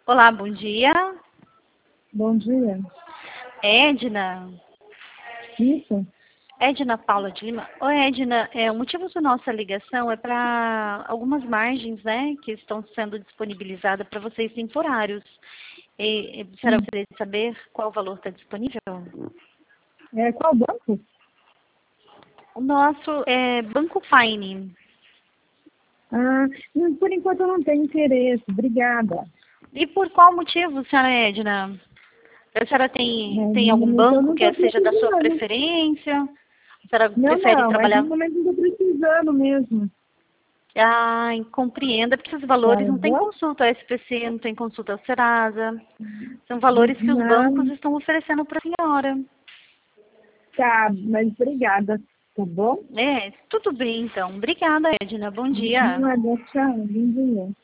Olá, bom dia. Bom dia. Edna. Isso? Edna Paula de Lima. Oi, Edna. O motivo da nossa ligação é para algumas margens, né, que estão sendo disponibilizadas para vocês temporários. A senhora gostaria de saber qual o valor está disponível? Qual banco? O nosso é Banco Fine. Por enquanto eu não tenho interesse. Obrigada. E por qual motivo, senhora Edna? A senhora tem No algum momento eu banco não que estou seja da sua precisando. preferência? A senhora prefere Não, mas trabalhar? no momento eu estou precisando mesmo. Ah, compreendo, porque os Tá valores não tem bom? consulta ao SPC, não tem consulta ao Serasa. São valores que os bancos Não, estão oferecendo para a senhora. tá, mas obrigada. Tá bom? Tudo bem então. Obrigada, Edna. Bom dia. Nada, tchau. Bom dia.